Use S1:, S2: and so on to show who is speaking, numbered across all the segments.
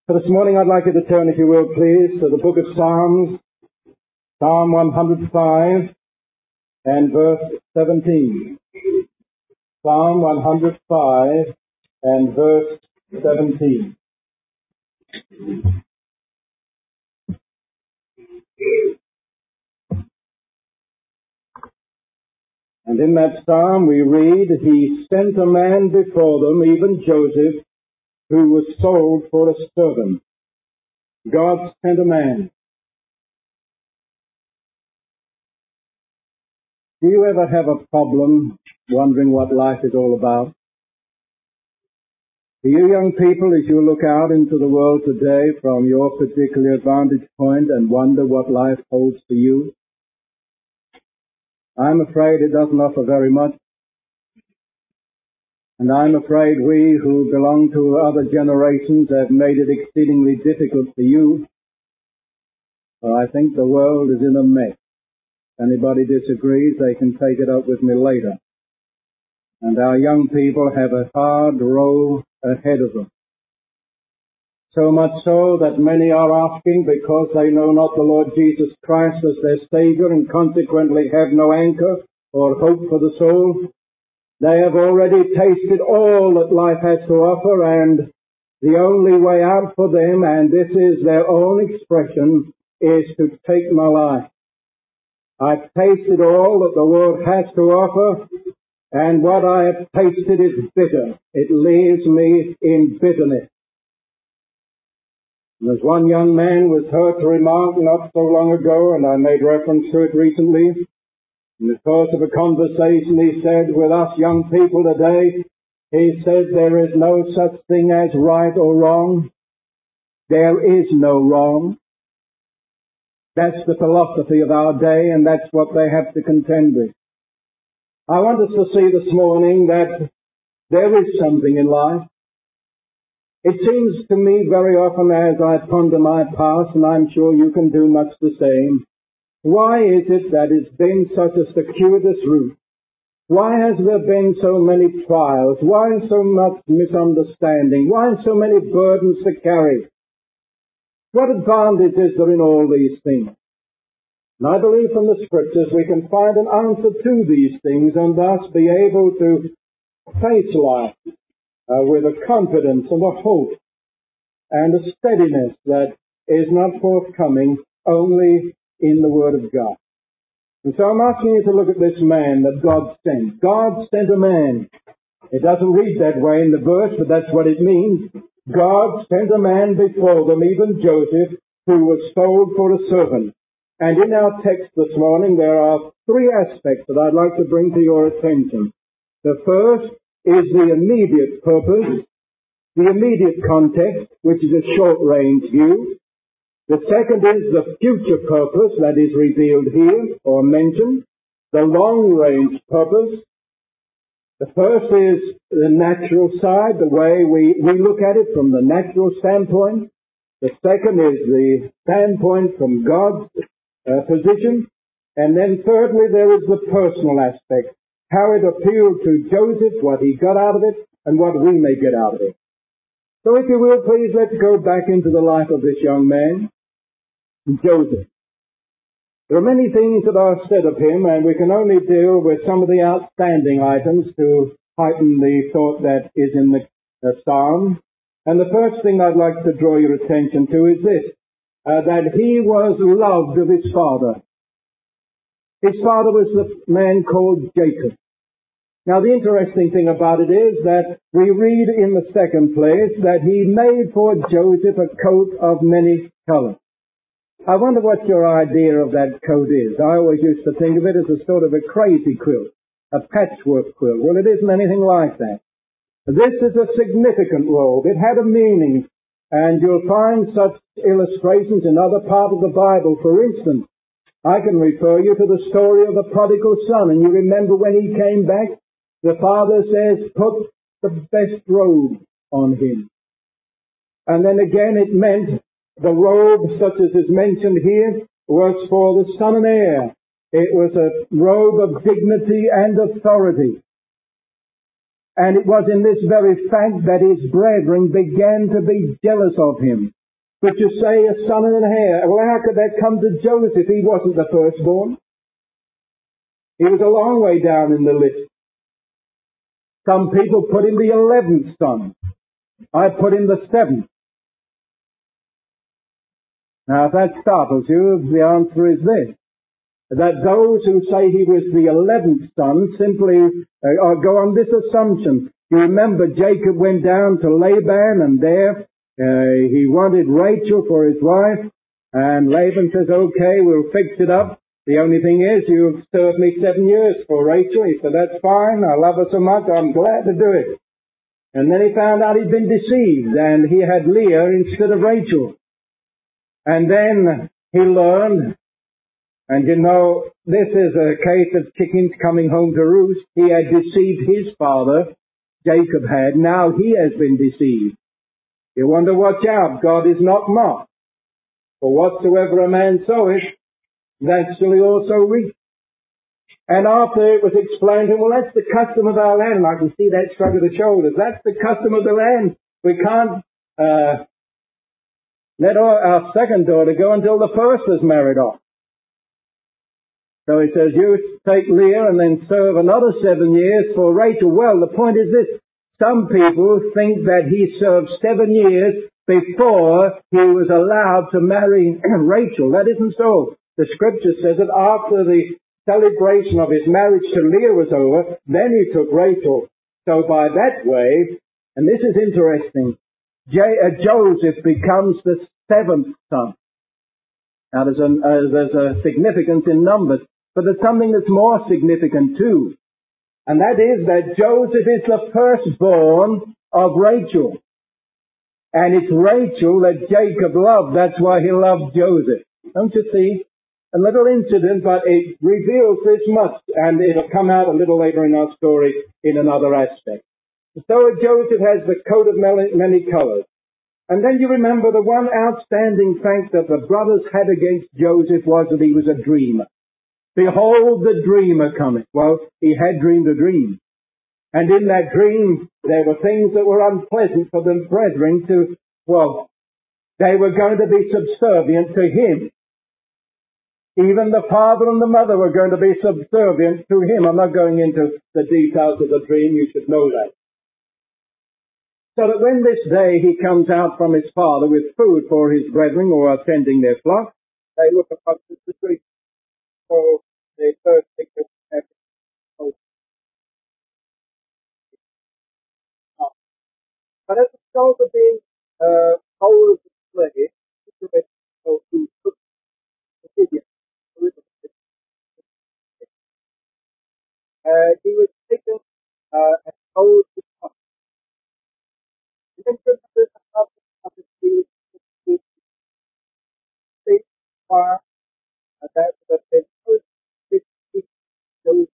S1: So this morning I'd like you to turn, if you will, please, to the book of Psalms, Psalm 105 and verse 17. Psalm 105 and verse 17. And in that psalm we read, He sent a man before them, even Joseph, who was sold for a servant. God sent a man. Do you ever have a problem wondering what life is all about? Do you young people, as you look out into the world today from your particular vantage point and wonder what life holds for you? I'm afraid it doesn't offer very much. And I'm afraid we who belong to other generations have made it exceedingly difficult for you. So I think the world is in a mess. If anybody disagrees, they can take it up with me later. And our young people have a hard road ahead of them. So much so that many are asking, because they know not the Lord Jesus Christ as their Savior and consequently have no anchor or hope for the soul, they have already tasted all that life has to offer, and the only way out for them, and this is their own expression, is to take my life. I've tasted all that the world has to offer, and what I have tasted is bitter. It leaves me in bitterness. And as one young man was heard to remark not so long ago, and I made reference to it recently, in the course of a conversation he said, with us young people today, he said, there is no such thing as right or wrong. There is no wrong. That's the philosophy of our day, and that's what they have to contend with. I want us to see this morning that there is something in life. It seems to me very often as I ponder my past, and I'm sure you can do much the same, why is it that it's been such a circuitous route? Why has there been so many trials? Why so much misunderstanding? Why so many burdens to carry? What advantage is there in all these things? And I believe from the Scriptures we can find an answer to these things and thus be able to face life with a confidence and a hope and a steadiness that is not forthcoming only in the Word of God. And so I'm asking you to look at this man that God sent. God sent a man. It doesn't read that way in the verse, but that's what it means. God sent a man before them, even Joseph, who was sold for a servant. And in our text this morning, there are three aspects that I'd like to bring to your attention. The first is the immediate purpose, the immediate context, which is a short-range view. The second is the future purpose that is revealed here or mentioned, the long-range purpose. The first is the natural side, the way we look at it from the natural standpoint. The second is the standpoint from God's position. And then thirdly, there is the personal aspect, how it appealed to Joseph, what he got out of it, and what we may get out of it. So if you will, please, let's go back into the life of this young man, Joseph. There are many things that are said of him, and we can only deal with some of the outstanding items to heighten the thought that is in the psalm. And the first thing I'd like to draw your attention to is this, that he was loved of his father. His father was the man called Jacob. Now the interesting thing about it is that we read in the second place that he made for Joseph a coat of many colors. I wonder what your idea of that coat is. I always used to think of it as a sort of a crazy quilt, a patchwork quilt. Well, it isn't anything like that. This is a significant robe. It had a meaning, and you'll find such illustrations in other parts of the Bible. For instance, I can refer you to the story of the prodigal son, and you remember when he came back, the father says, put the best robe on him. And then again it meant the robe, such as is mentioned here, was for the son and heir. It was a robe of dignity and authority. And it was in this very fact that his brethren began to be jealous of him. But you say a son and an heir. Well, how could that come to Joseph? He wasn't the firstborn. He was a long way down in the list. Some people put him the 11th son. I put him the 7th. Now, if that startles you, the answer is this. That those who say he was the 11th son simply go on this assumption. You remember Jacob went down to Laban, and there he wanted Rachel for his wife, and Laban says, okay, we'll fix it up. The only thing is, you've served me 7 years for Rachel. He said, that's fine. I love her so much. I'm glad to do it. And then he found out he'd been deceived, and he had Leah instead of Rachel. And then he learned, and you know, this is a case of chickens coming home to roost. He had deceived his father, Jacob had. Now he has been deceived. You want to watch out. God is not mocked. For whatsoever a man soweth, that shall he also reap. And after it was explained to him, well, that's the custom of our land. And I can see that shrug of the shoulders. That's the custom of the land. We can't let our second daughter go until the first is married off. So he says, you take Leah and then serve another 7 years for Rachel. Well, the point is this. Some people think that he served 7 years before he was allowed to marry Rachel. That isn't so. The scripture says that after the celebration of his marriage to Leah was over, then he took Rachel. So by that way, and this is interesting, Joseph becomes the 7th son. Now there's a significance in numbers, but there's something that's more significant too. And that is that Joseph is the firstborn of Rachel. And it's Rachel that Jacob loved. That's why he loved Joseph. Don't you see? A little incident, but it reveals this much, and it'll come out a little later in our story in another aspect. So Joseph has the coat of many colors. And then you remember the one outstanding fact that the brothers had against Joseph was that he was a dreamer. Behold the dreamer coming. Well, he had dreamed a dream. And in that dream, there were things that were unpleasant for the brethren they were going to be subservient to him. Even the father and the mother were going to be subservient to him. I'm not going into the details of the dream. You should know that. So that when this day he comes out from his father with food for his brethren who are tending their flock, they look upon the tree. So they first think of having hope. But as a result of being whole of the slave, who took the figure, he was taken and told to come. And then remember how the state fire, and that was the first those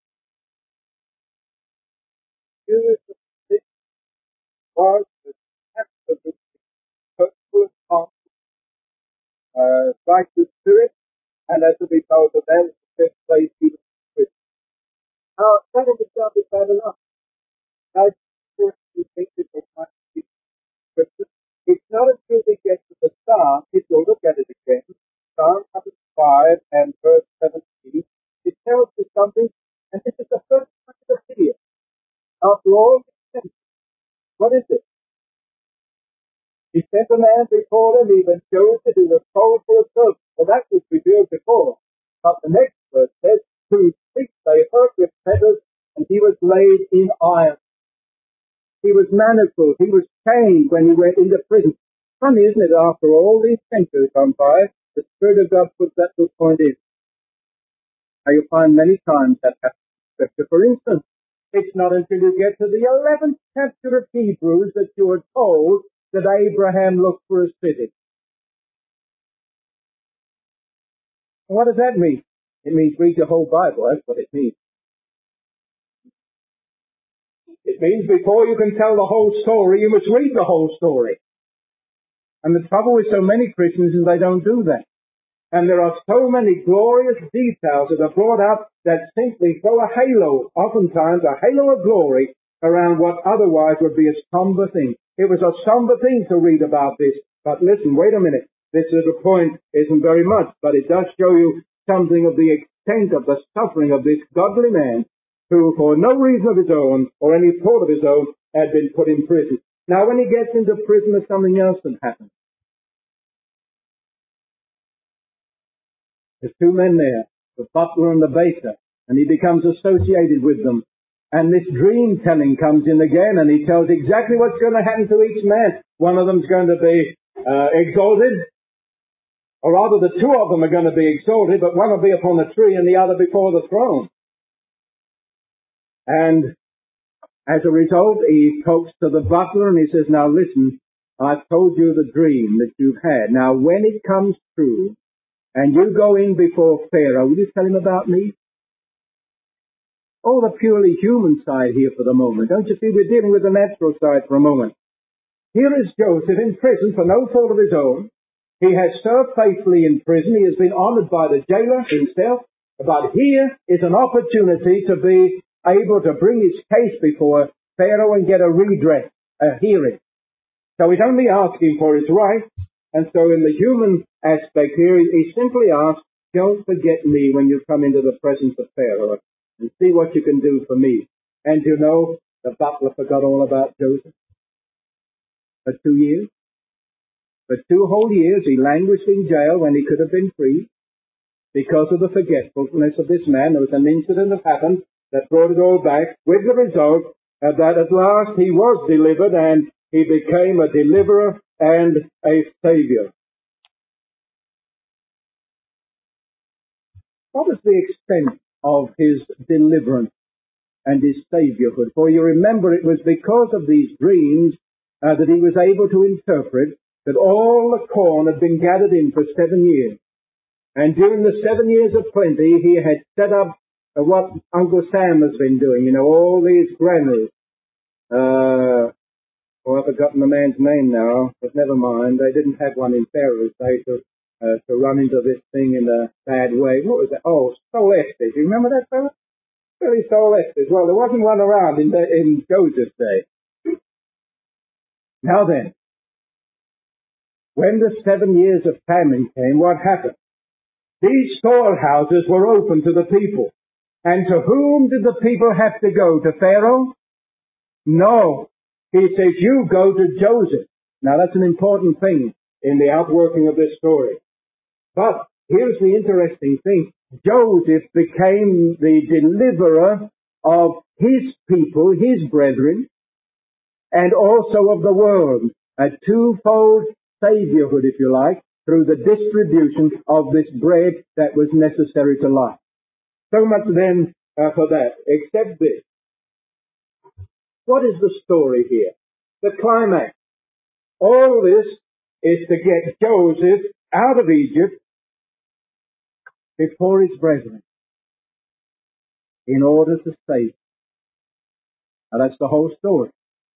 S1: Jews of this was the absolute purpose of righteous spirit, and as a result of that, it's the fifth place he was with. Now, that in itself is bad enough. Now, we think that it might be scripture. It's not until we get to the Psalm, if you'll look at it again, Psalm 105 and verse 17, it tells us something, and this is the first time of the video. After all, what is it? He sent a man before them, even Joseph, who was sold for a servant. Well, that was revealed before. But the next verse says, whose feet they hurt with fetters, and he was laid in iron. He was manacled. He was chained when he went into prison. Funny, isn't it, after all these centuries gone by, the Spirit of God puts that little point in. Now you'll find many times that happens in Scripture. For instance, it's not until you get to the 11th chapter of Hebrews that you are told that Abraham looked for a city. And what does that mean? It means read the whole Bible. That's what it means. It means before you can tell the whole story, you must read the whole story. And the trouble with so many Christians is they don't do that. And there are so many glorious details that are brought up that simply throw a halo, oftentimes a halo of glory, around what otherwise would be a somber thing. It was a somber thing to read about this. But listen, wait a minute. this little point isn't very much, but it does show you something of the extent of the suffering of this godly man who, for no reason of his own or any fault of his own, had been put in prison. Now, when he gets into prison, there's something else that happens. There's two men there, the butler and the baker, and he becomes associated with them. And this dream telling comes in again, and he tells exactly what's going to happen to each man. One of them's going to be exalted, or rather the two of them are going to be exalted, but one will be upon the tree and the other before the throne. And as a result, he talks to the butler and he says, now listen, I've told you the dream that you've had. Now when it comes true, and you go in before Pharaoh, will you tell him about me? Oh, the purely human side here for the moment. Don't you see, we're dealing with the natural side for a moment. Here is Joseph in prison for no fault of his own. He has served faithfully in prison. He has been honored by the jailer himself. But here is an opportunity to be able to bring his case before Pharaoh and get a redress, a hearing. So he's only asking for his rights. And so in the human aspect here, he simply asks, don't forget me when you come into the presence of Pharaoh, and see what you can do for me. And you know, the butler forgot all about Joseph. For 2 years. For 2 whole years he languished in jail when he could have been free because of the forgetfulness of this man. There was an incident that happened that brought it all back, with the result that at last he was delivered and he became a deliverer and a savior. What was the extent of his deliverance and his saviourhood? For you remember, it was because of these dreams that he was able to interpret that all the corn had been gathered in for 7 years. And during the 7 years of plenty, he had set up what Uncle Sam has been doing, all these granaries. I've forgotten the man's name now, but never mind. They didn't have one in Pharaoh's day to run into this thing in a bad way. What was that? Oh, Sol Estes. You remember that fellow? Billy Sol Estes. Well, there wasn't one around in Joseph's day. Now then, when the 7 years of famine came, what happened? These storehouses were open to the people. And to whom did the people have to go? To Pharaoh? No. He says, you go to Joseph. Now that's an important thing in the outworking of this story. But here's the interesting thing. Joseph became the deliverer of his people, his brethren, and also of the world. A twofold saviourhood, if you like, through the distribution of this bread that was necessary to life. So much then for that, except this. What is the story here? The climax. All this is to get Joseph out of Egypt before his brethren in order to save him. Now that's the whole story.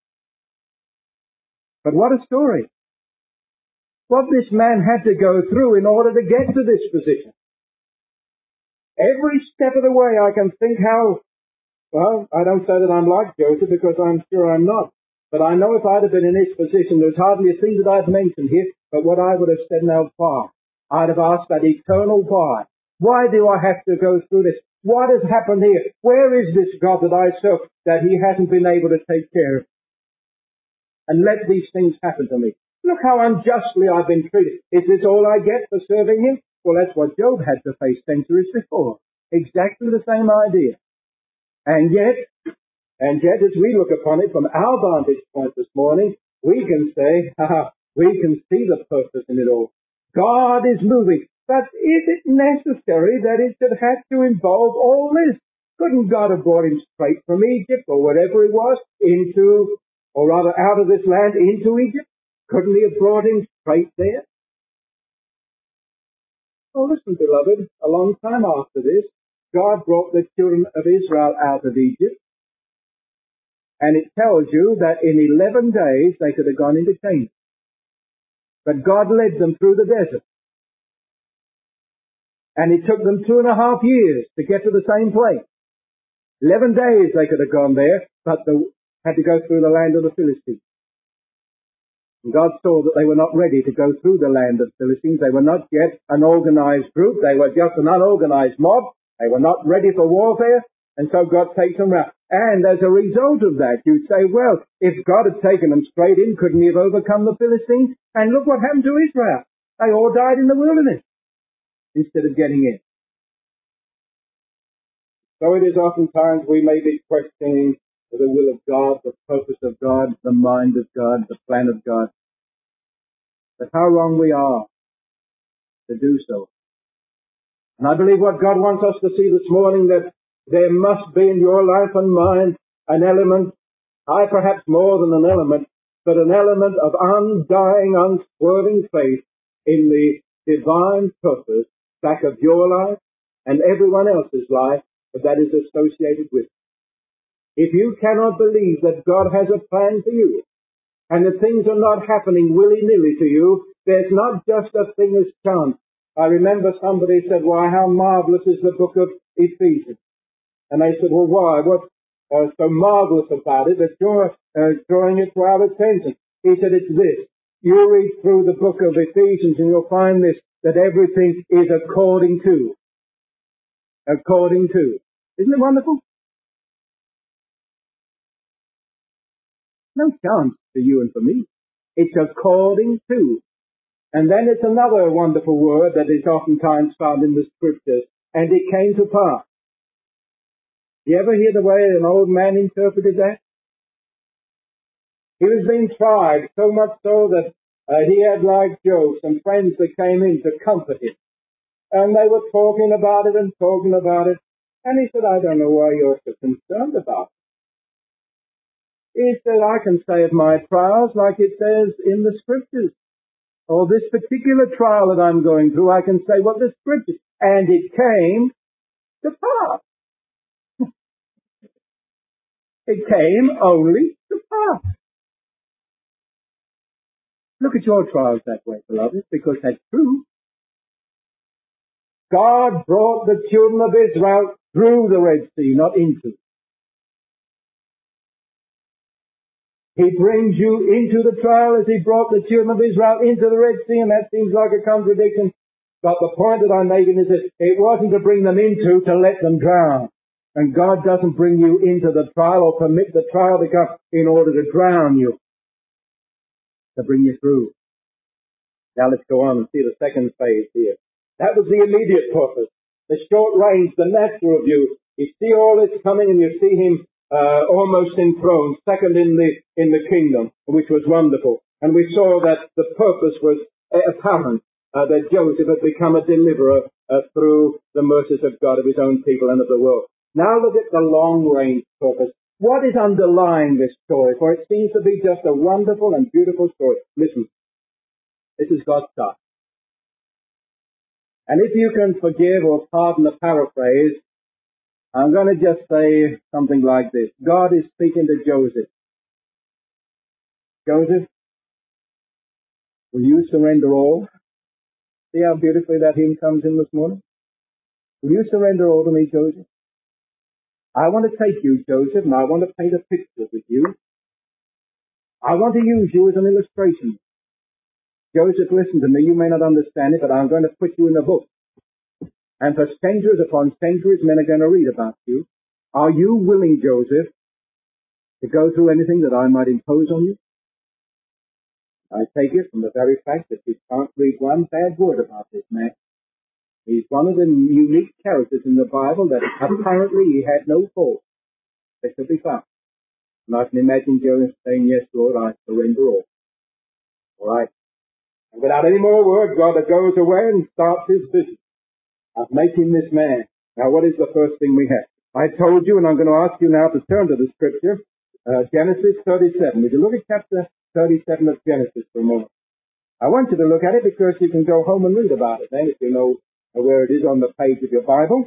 S1: But what a story. What this man had to go through in order to get to this position. Every step of the way I can think how, well, I don't say that I'm like Joseph because I'm sure I'm not. But I know if I'd have been in his position, there's hardly a thing that I've mentioned here, but what I would have said now far. I'd have asked that eternal why. Why do I have to go through this? What has happened here? Where is this God that I serve that he hasn't been able to take care of and let these things happen to me? Look how unjustly I've been treated. Is this all I get for serving him? Well, that's what Job had to face centuries before. Exactly the same idea. And yet, as we look upon it from our vantage point this morning, we can say, we can see the purpose in it all. God is moving. But is it necessary that it should have to involve all this? Couldn't God have brought him straight from Egypt or whatever it was into, or rather out of this land into Egypt? Couldn't he have brought him straight there? Oh, listen, beloved, a long time after this, God brought the children of Israel out of Egypt. And it tells you that in 11 days they could have gone into Canaan. But God led them through the desert. And it took them 2.5 years to get to the same place. 11 days they could have gone there, but they had to go through the land of the Philistines. And God saw that they were not ready to go through the land of Philistines. They were not yet an organized group. They were just an unorganized mob. They were not ready for warfare. And so God takes them round. And as a result of that, you'd say, well, if God had taken them straight in, couldn't he have overcome the Philistines? And look what happened to Israel. They all died in the wilderness instead of getting in. So it is oftentimes we may be questioning the will of God, the purpose of God, the mind of God, the plan of God. But how wrong we are to do so. And I believe what God wants us to see this morning, that there must be in your life and mine an element, perhaps more than an element, but an element of undying, unswerving faith in the divine purpose back of your life and everyone else's life that is associated with it. If you cannot believe that God has a plan for you, and that things are not happening willy-nilly to you, there's not just a thing as chance. I remember somebody said, why, how marvelous is the book of Ephesians? And I said, well, why? What's so marvelous about it that you're drawing it to our attention? He said, it's this. You read through the book of Ephesians and you'll find this, that everything is according to. According to. Isn't it wonderful? No chance for you and for me. It's according to. And then it's another wonderful word that is oftentimes found in the scriptures. And it came to pass. You ever hear the way an old man interpreted that? He was being tried, so much so that he had, like Job, some friends that came in to comfort him. And they were talking about it and talking about it. And he said, I don't know why you're so concerned about it. He said, I can say of my trials like it says in the scriptures. Or this particular trial that I'm going through, I can say what the scriptures. And it came to pass. It came only to pass. Look at your trials that way, beloved, because that's true. God brought the children of Israel through the Red Sea, not into it. He brings you into the trial as he brought the children of Israel into the Red Sea, and that seems like a contradiction. But the point that I'm making is that it wasn't to bring them into, to let them drown. And God doesn't bring you into the trial or permit the trial to come in order to drown you, to bring you through. Now let's go on and see the second phase here. That was the immediate purpose. The short range, the natural view. You see all this coming and you see him almost enthroned, second in the kingdom, which was wonderful. And we saw that the purpose was apparent, that Joseph had become a deliverer through the mercies of God, of his own people and of the world. Now look at the long-range purpose. What is underlying this story? For it seems to be just a wonderful and beautiful story. Listen, this is God's start. And if you can forgive or pardon the paraphrase, I'm going to just say something like this. God is speaking to Joseph. Joseph, will you surrender all? See how beautifully that hymn comes in this morning? Will you surrender all to me, Joseph? I want to take you, Joseph, and I want to paint a picture with you. I want to use you as an illustration. Joseph, listen to me. You may not understand it, but I'm going to put you in the book. And for centuries upon centuries, men are going to read about you. Are you willing, Joseph, to go through anything that I might impose on you? I take it from the very fact that you can't read one bad word about this man. He's one of the unique characters in the Bible that apparently he had no fault that could be found. And I can imagine Joseph saying, yes, Lord, I surrender all. All right. And without any more words, God goes away and starts his business of making this man. Now, what is the first thing we have? I told you, and I'm going to ask you now to turn to the scripture, Genesis 37. Would you look at chapter 37 of Genesis for a moment? I want you to look at it because you can go home and read about it then if you know where it is on the page of your Bible.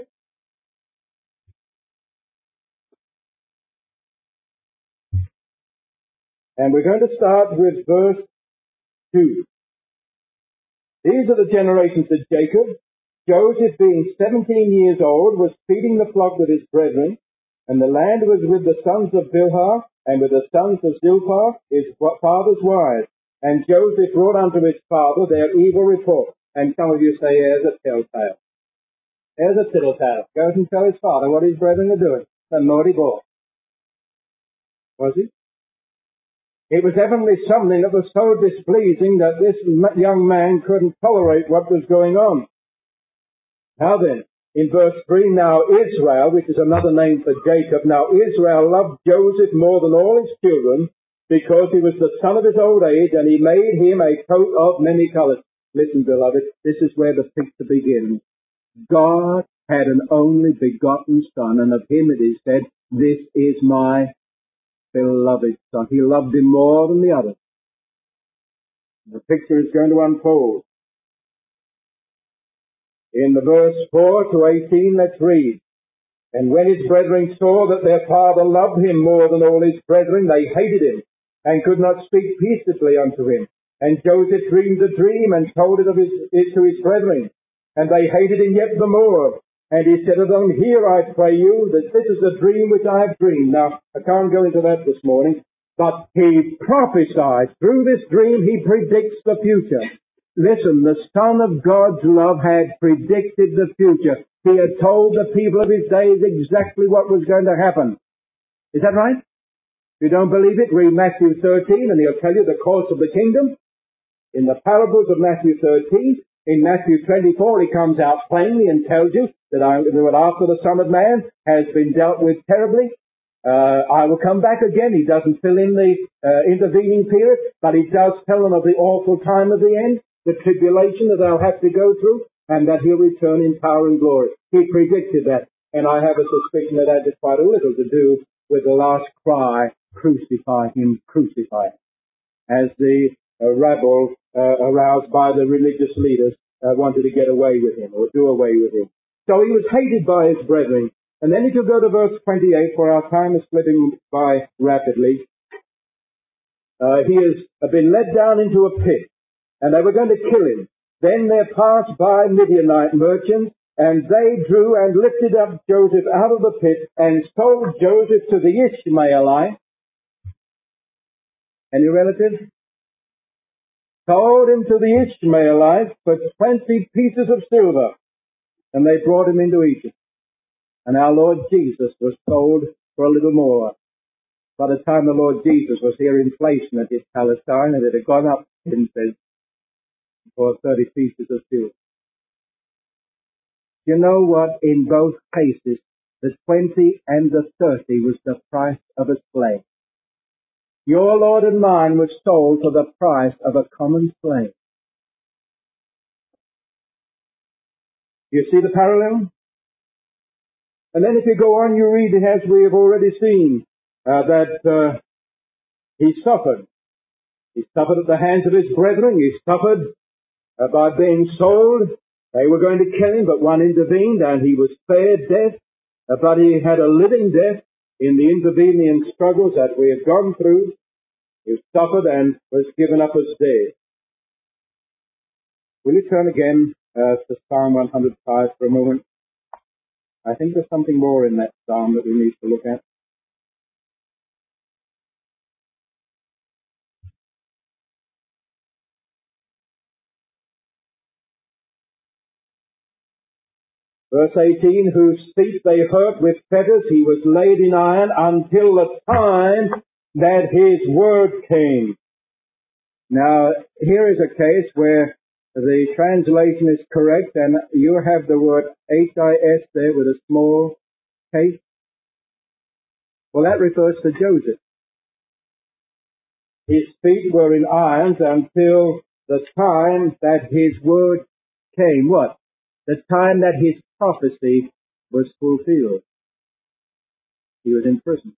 S1: And we're going to start with verse 2. These are the generations of Jacob. Joseph, being 17 years old, was feeding the flock with his brethren, and the land was with the sons of Bilhah, and with the sons of Zilpah, his father's wives. And Joseph brought unto his father their evil report. And some of you say, here's a telltale. Here's a tittle-tale. Goes and tell his father what his brethren are doing. A naughty boy. Was he? It was evidently something that was so displeasing that this young man couldn't tolerate what was going on. Now then, in verse 3, now Israel, which is another name for Jacob, now Israel loved Joseph more than all his children, because he was the son of his old age, and he made him a coat of many colors. Listen, beloved, this is where the picture begins. God had an only begotten son, and of him it is said, this is my beloved son. He loved him more than the others. The picture is going to unfold. In the verse 4 to 18, let's read. And when his brethren saw that their father loved him more than all his brethren, they hated him, and could not speak peaceably unto him. And Joseph dreamed a dream, and told it to his brethren. And they hated him yet the more. And he said to them, hear, I pray you, that this is a dream which I have dreamed. Now, I can't go into that this morning, but he prophesied. Through this dream, he predicts the future. Listen, the Son of God's love had predicted the future. He had told the people of his days exactly what was going to happen. Is that right? If you don't believe it, read Matthew 13, and he'll tell you the course of the kingdom. In the parables of Matthew 13, in Matthew 24, he comes out plainly and tells you that after the Son of Man has been dealt with terribly, I will come back again. He doesn't fill in the intervening period, but he does tell them of the awful time of the end, the tribulation that they'll have to go through, and that he'll return in power and glory. He predicted that, and I have a suspicion that had quite a little to do with the last cry, crucify him, crucify him, as the rabble aroused by the religious leaders wanted to get away with him or do away with him. So he was hated by his brethren. And then if you go to verse 28, for our time is slipping by rapidly, he has been led down into a pit, and they were going to kill him. Then there passed by Midianite merchants, and they drew and lifted up Joseph out of the pit and sold Joseph to the Ishmaelites. Any relatives? Sold him to the Ishmaelites for 20 pieces of silver, and they brought him into Egypt. And our Lord Jesus was sold for a little more. By the time the Lord Jesus was here, inflation had hit Palestine, and it had gone up, it says, for 30 pieces of silver. You know what? In both cases, the 20 and the 30 was the price of a slave. Your Lord and mine was sold for the price of a common slave. You see the parallel? And then if you go on, you read, as we have already seen, that he suffered. He suffered at the hands of his brethren. He suffered by being sold. They were going to kill him, but one intervened, and he was spared death. But he had a living death in the intervening struggles that we have gone through. He suffered and was given up as dead. Will you turn again to Psalm 105 for a moment? I think there's something more in that psalm that we need to look at. Verse 18, whose feet they hurt with fetters, he was laid in iron until the time that his word came. Now, here is a case where the translation is correct, and you have the word H-I-S there with a small case. Well, that refers to Joseph. His feet were in irons until the time that his word came. What? The time that his prophecy was fulfilled. He was in prison.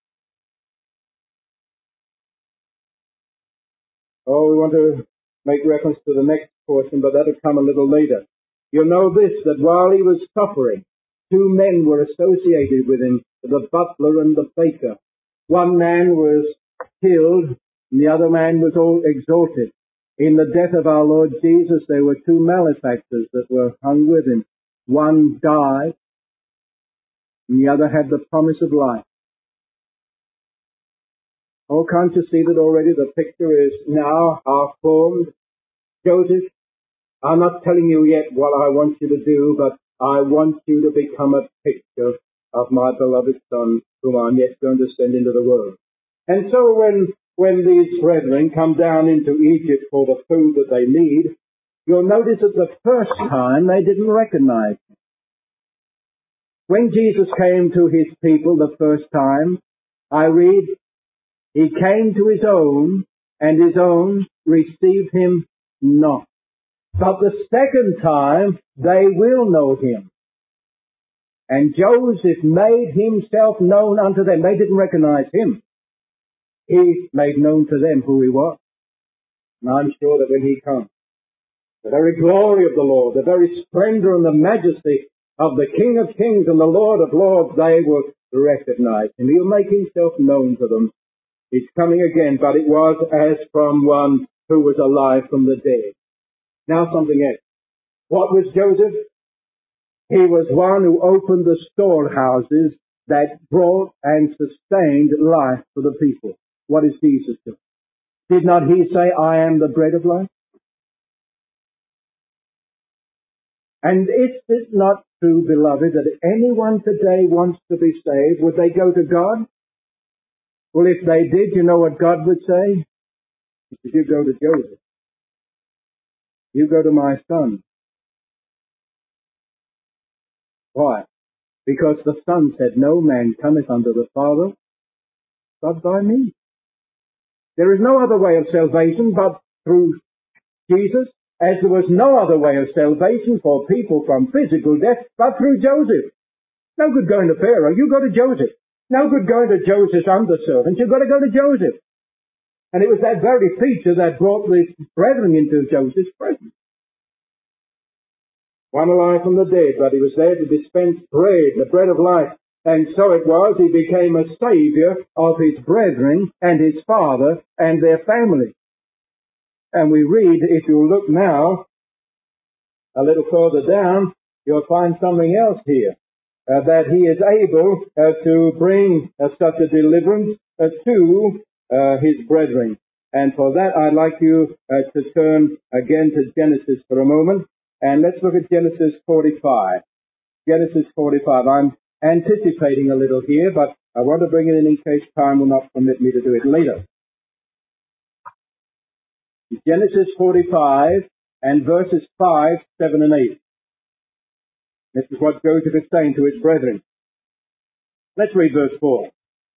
S1: Oh, we want to make reference to the next portion, but that'll come a little later. You'll know this, that while he was suffering, two men were associated with him, the butler and the baker. One man was killed, and the other man was all exalted. In the death of our Lord Jesus, there were two malefactors that were hung with him. One died, and the other had the promise of life. Oh, can't you see that already the picture is now half formed? Joseph, I'm not telling you yet what I want you to do, but I want you to become a picture of my beloved Son, whom I'm yet going to send into the world. And so when these brethren come down into Egypt for the food that they need, you'll notice that the first time they didn't recognize him. When Jesus came to his people the first time, I read, he came to his own, and his own received him not. But the second time, they will know him. And Joseph made himself known unto them. They didn't recognize him. He made known to them who he was. And I'm sure that when he comes, the very glory of the Lord, the very splendor and the majesty of the King of Kings and the Lord of Lords, they will recognize him. He'll make himself known to them. He's coming again, but it was as from one who was alive from the dead. Now something else. What was Joseph? He was one who opened the storehouses that brought and sustained life for the people. What is Jesus doing? Did not he say, I am the bread of life? And is it not true, beloved, that if anyone today wants to be saved, would they go to God? Well, if they did, you know what God would say? He said, you go to Joseph. You go to my son. Why? Because the Son said, no man cometh unto the Father but by me. There is no other way of salvation but through Jesus, as there was no other way of salvation for people from physical death but through Joseph. No good going to Pharaoh, you go to Joseph. No good going to Joseph's underservant, you've got to go to Joseph. And it was that very feature that brought the brethren into Joseph's presence. One alive from the dead, but he was there to dispense bread, the bread of life. And so it was, he became a saviour of his brethren and his father and their family. And we read, if you look now a little further down, you'll find something else here. That he is able to bring such a deliverance to his brethren. And for that I'd like you to turn again to Genesis for a moment. And let's look at Genesis 45. Genesis 45. I'm anticipating a little here, but I want to bring it in case time will not permit me to do it later. Genesis 45 and verses 5, 7 and 8. This is what Joseph is saying to his brethren. Let's read verse 4.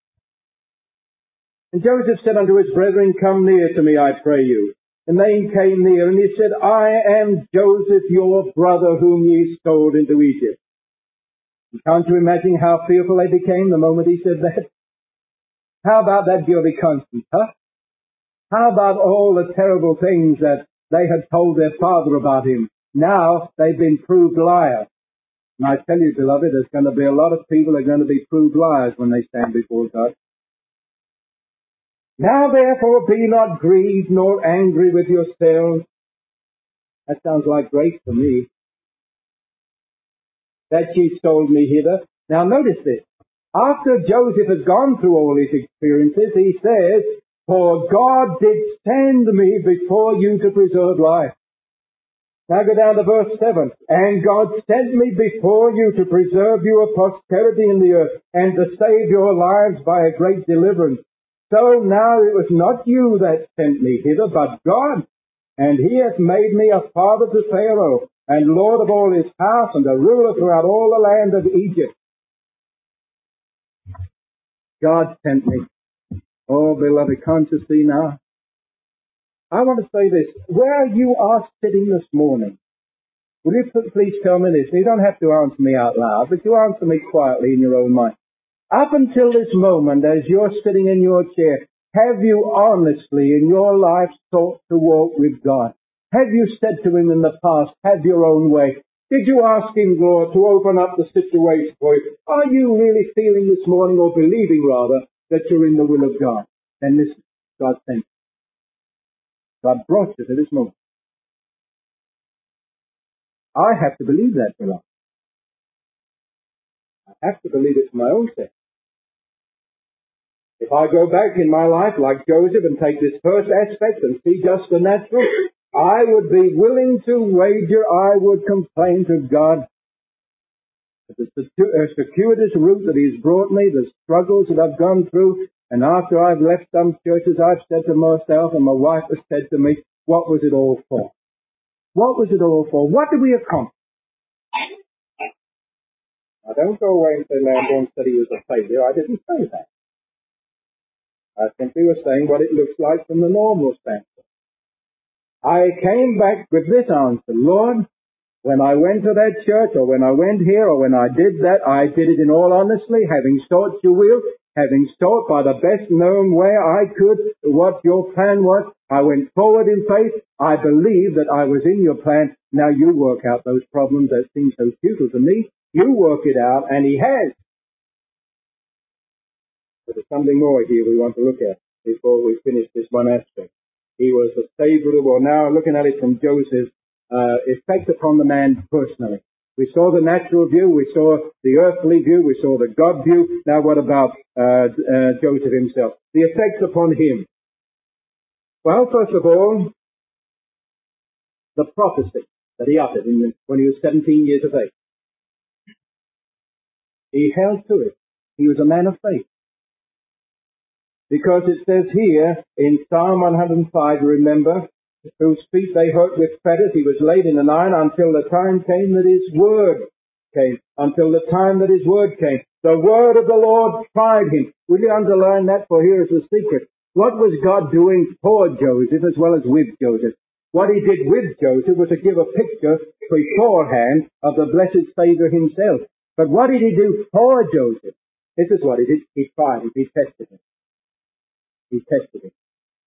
S1: And Joseph said unto his brethren, come near to me, I pray you. And they came near, and he said, I am Joseph, your brother, whom ye sold into Egypt. And can't you imagine how fearful they became the moment he said that? How about that guilty conscience, huh? How about all the terrible things that they had told their father about him? Now they've been proved liars. And I tell you, beloved, there's going to be a lot of people that are going to be proved liars when they stand before God. Now therefore be not grieved nor angry with yourselves. That sounds like grace to me. That ye sold me hither. Now notice this. After Joseph has gone through all his experiences, he says, for God did send me before you to preserve life. Now go down to verse 7. And God sent me before you to preserve you a posterity in the earth, and to save your lives by a great deliverance. So now it was not you that sent me hither, but God. And he has made me a father to Pharaoh, and lord of all his house, and a ruler throughout all the land of Egypt. God sent me. Oh, beloved, can't you see now? I want to say this. Where you are sitting this morning, will you please tell me this? You don't have to answer me out loud, but you answer me quietly in your own mind. Up until this moment, as you're sitting in your chair, have you honestly in your life sought to walk with God? Have you said to him in the past, have your own way? Did you ask him, Lord, to open up the situation for you? Are you really feeling this morning, or believing rather, that you're in the will of God? Then listen, God sent you. God brought you to this moment. I have to believe that, beloved. I have to believe it for my own sake. If I go back in my life like Joseph and take this first aspect and see just the natural, I would be willing to wager I would complain to God that the circuitous route that He's brought me, the struggles that I've gone through, and after I've left some churches, I've said to myself, and my wife has said to me, what was it all for? What was it all for? What did we accomplish? Now don't go away and say Lamborn said he was a failure. I didn't say that. I simply was saying what it looks like from the normal standpoint. I came back with this answer, Lord, when I went to that church, or when I went here, or when I did that, I did it in all honesty, having sought your will, having sought by the best known way I could what your plan was. I went forward in faith. I believed that I was in your plan. Now you work out those problems that seem so futile to me. You work it out, and He has. But there's something more here we want to look at before we finish this one aspect. He was a stable, well now looking at it from Joseph's effect upon the man personally. We saw the natural view, we saw the earthly view, we saw the God view. Now what about Joseph himself? The effects upon him. Well, first of all, the prophecy that he uttered when he was 17 years of age. He held to it. He was a man of faith. Because it says here in Psalm 105, remember, whose feet they hurt with fetters, he was laid in an iron until the time came that His word came. Until the time that His word came. The word of the Lord tried him. Will you underline that? For here is the secret. What was God doing for Joseph as well as with Joseph? What He did with Joseph was to give a picture beforehand of the blessed Savior Himself. But what did He do for Joseph? This is what He did. He tried him. He tested him. He tested him.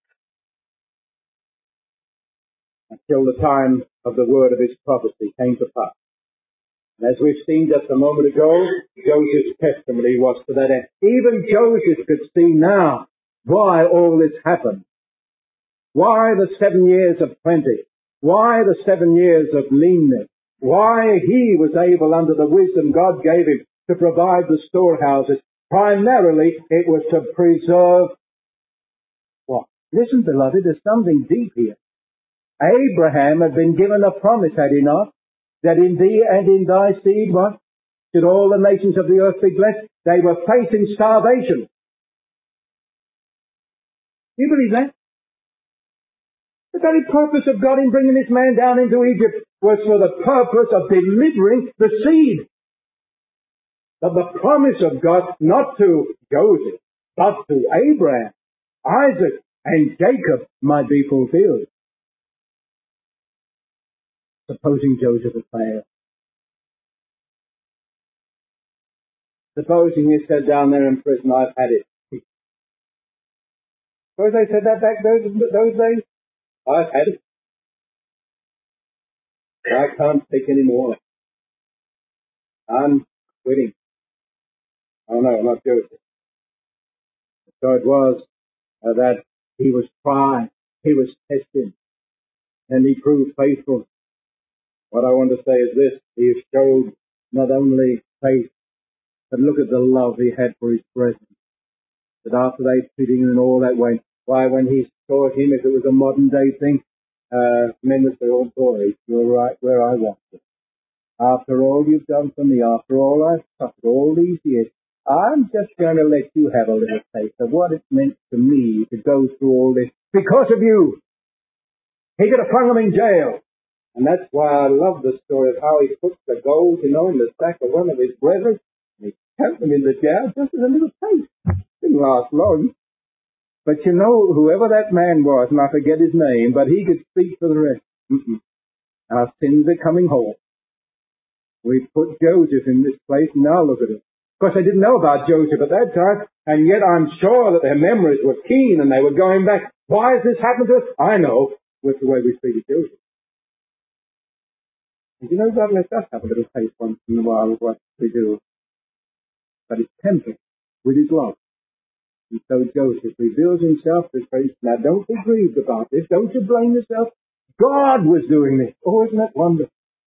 S1: Until the time of the word of His prophecy came to pass. And as we've seen just a moment ago, Joseph's testimony was to that end. Even Joseph could see now why all this happened. Why the 7 years of plenty? Why the 7 years of leanness? Why he was able, under the wisdom God gave him, to provide the storehouses. Primarily, it was to preserve what? Listen, beloved, there's something deep here. Abraham had been given a promise, had he not? That in thee and in thy seed, what? Should all the nations of the earth be blessed? They were facing starvation. Do you believe that? The very purpose of God in bringing this man down into Egypt was for the purpose of delivering the seed. But the promise of God, not to Joseph, but to Abraham, Isaac, and Jacob, might be fulfilled. Supposing Joseph had failed. Supposing he said down there in prison, I've had it. Suppose they said that back those days? I've had it. I can't take any more. I'm quitting. Oh no, not Joseph. So it was that he was tried, he was tested, and he proved faithful. What I want to say is this: he showed not only faith, but look at the love he had for his brethren. That after they treated him in all that way, why, when he saw him, if it was a modern day thing, men would say, "Oh boy, you're right where I want you. After all you've done for me, after all I've suffered all these years, I'm just going to let you have a little taste of what it meant to me to go through all this because of you." He could have flung him in jail. And that's why I love the story of how he put the gold, in the sack of one of his brethren, and he kept them in the jail just as a little taste. Didn't last long. But whoever that man was, and I forget his name, but he could speak for the rest. Our sins are coming home. We put Joseph in this place, and now look at him. Of course, they didn't know about Joseph at that time, and yet I'm sure that their memories were keen, and they were going back. Why has this happened to us? I know, with the way we treated Joseph. And God lets us have a little taste once in a while of what we do. But it's tempered with His love. And so Joseph reveals himself to face. Now don't be grieved about this. Don't you blame yourself. God was doing this. Oh, isn't that wonderful?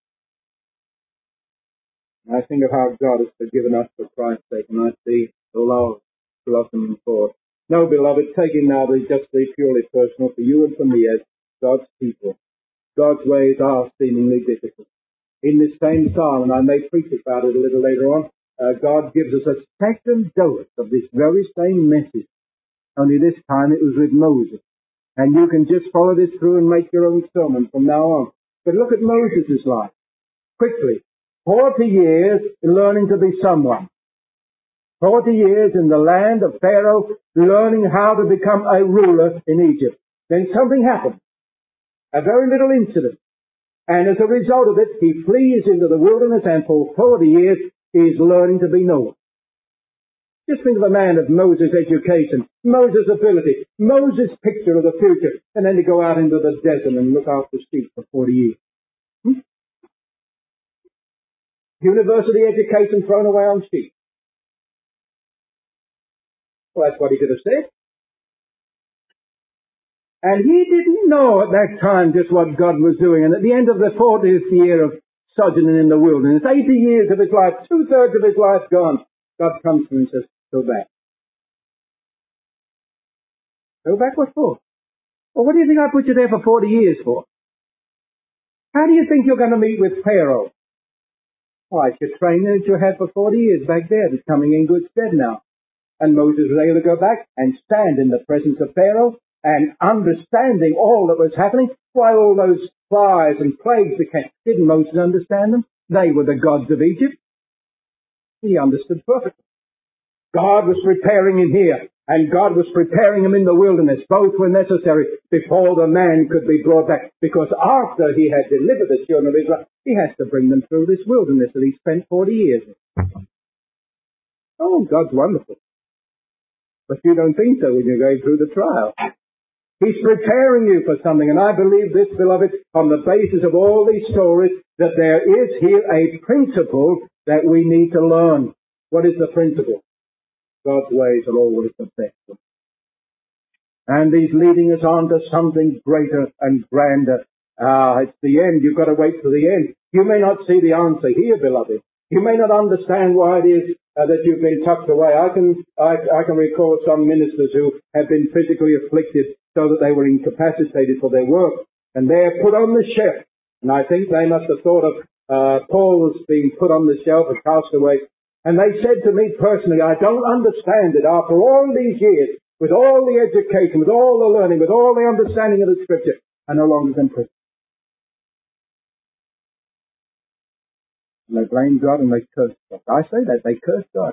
S1: And I think of how God has forgiven us for Christ's sake, and I see the love blossoming forth No, beloved, taking now just the purely personal for you and for me as God's people. God's ways are seemingly difficult. In this same psalm, and I may preach about it a little later on, God gives us a second dose of this very same message. Only this time it was with Moses. And you can just follow this through and make your own sermon from now on. But look at Moses' life. Quickly. 40 years learning to be someone. 40 years in the land of Pharaoh, learning how to become a ruler in Egypt. Then something happened. A very little incident. And as a result of it, he flees into the wilderness, and for 40 years he is learning to be no one. Just think of a man of Moses' education, Moses' ability, Moses' picture of the future, and then to go out into the desert and look after sheep for 40 years. University education thrown away on sheep. Well, that's what he could have said. And he didn't know at that time just what God was doing. And at the end of the 40th year of sojourning in the wilderness, 80 years of his life, 2/3 of his life gone, God comes to him and says, go back. Go back what for? Well, what do you think I put you there for 40 years for? How do you think you're going to meet with Pharaoh? Why, it's your training that you had for 40 years back there that's coming in good stead now. And Moses was able to go back and stand in the presence of Pharaoh, and understanding all that was happening, why all those flies and plagues that came. Didn't Moses understand them? They were the gods of Egypt. He understood perfectly. God was preparing him here, and God was preparing him in the wilderness. Both were necessary before the man could be brought back, because after he had delivered the children of Israel, he has to bring them through this wilderness that he spent 40 years in. Oh, God's wonderful. But you don't think so when you're going through the trial. He's preparing you for something, and I believe this, beloved, on the basis of all these stories, that there is here a principle that we need to learn. What is the principle? God's ways are always the best. And he's leading us on to something greater and grander. It's the end. You've got to wait for the end. You may not see the answer here, beloved. You may not understand why it is that you've been tucked away. I can recall some ministers who have been physically afflicted so that they were incapacitated for their work, and they're put on the shelf. And I think they must have thought of Paul's being put on the shelf and cast away. And they said to me personally, I don't understand it. After all these years, with all the education, with all the learning, with all the understanding of the Scripture, I no longer in prison. And they blame God and they curse God. I say that, they curse God.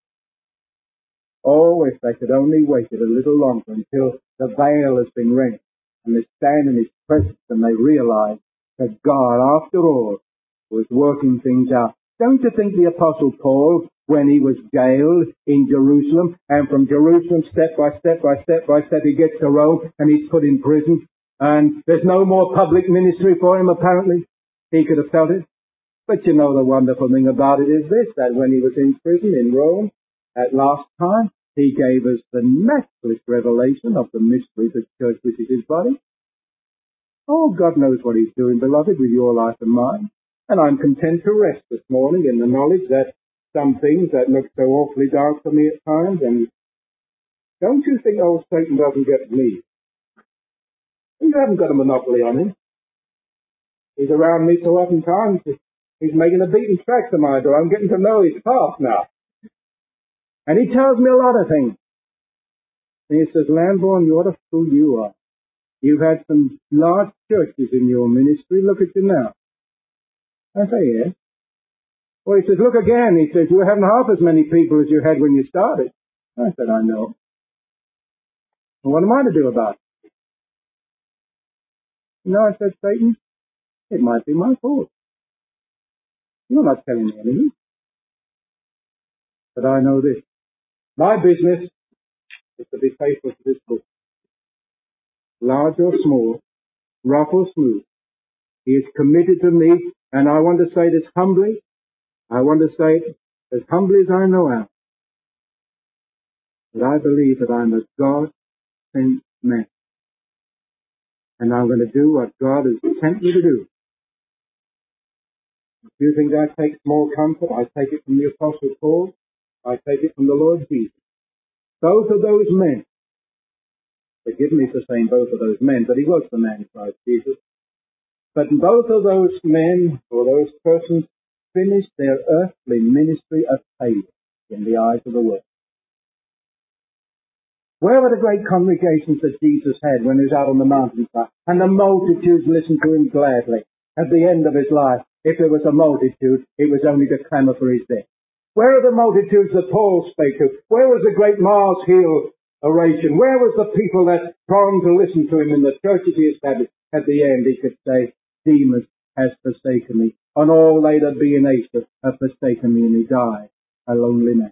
S1: Oh, if they could only wait it a little longer until the veil has been rent and they stand in His presence and they realize that God, after all, was working things out. Don't you think the Apostle Paul, when he was jailed in Jerusalem, and from Jerusalem, step by step, he gets to Rome and he's put in prison, and there's no more public ministry for him, apparently. He could have felt it. But you know, the wonderful thing about it is this, that when he was in prison in Rome, at last time, he gave us the matchless revelation of the mystery of the church, which is His body. Oh, God knows what He's doing, beloved, with your life and mine. And I'm content to rest this morning in the knowledge that some things that look so awfully dark for me at times, and don't you think old Satan doesn't get me? You haven't got a monopoly on him. He's around me so often times, he's making a beaten track to my door. I'm getting to know his path now. And he tells me a lot of things. And he says, Lamborn, what a fool you are. You've had some large churches in your ministry. Look at you now. I say, yes. Well, he says, look again. He says, you haven't half as many people as you had when you started. I said, I know. Well, what am I to do about it? No, I said, Satan, it might be my fault. You're not telling me anything. But I know this. My business is to be faithful to this book. Large or small, rough or smooth. He is committed to me, and I want to say this humbly. I want to say it as humbly as I know how. But I believe that I'm a God-sent man. And I'm going to do what God has sent me to do. If you think I take small comfort, I take it from the Apostle Paul. I take it from the Lord Jesus. Both of those men Forgive me for saying both of those men, but he was the man Christ Jesus. But both of those men, or those persons, finished their earthly ministry a failure in the eyes of the world. Where were the great congregations that Jesus had when he was out on the mountainside? And the multitudes listened to him gladly. At the end of his life, if there was a multitude, it was only to clamour for his death. Where are the multitudes that Paul spake to? Where was the great Mars Hill oration? Where was the people that thronged to listen to him in the churches he established? At the end, he could say, Demas has forsaken me, and all they that be in Asia have forsaken me, and he died a lonely man.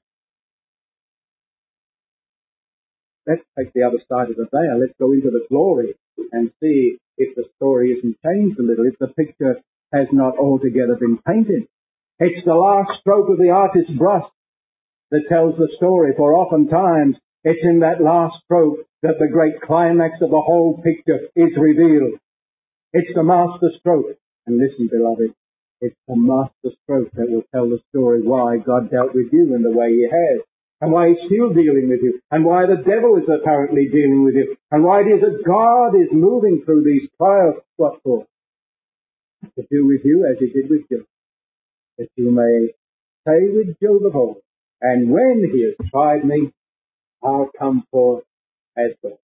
S1: Let's take the other side of the veil. Let's go into the glory and see if the story isn't changed a little, if the picture has not altogether been painted. It's the last stroke of the artist's brush that tells the story, for oftentimes it's in that last stroke that the great climax of the whole picture is revealed. It's the master stroke. And listen, beloved, it's the master stroke that will tell the story why God dealt with you in the way he has, and why he's still dealing with you, and why the devil is apparently dealing with you, and why it is that God is moving through these trials. What for? To do with you as he did with Job, that you may say with Job of old, and when he has tried me, I'll come forth as gold.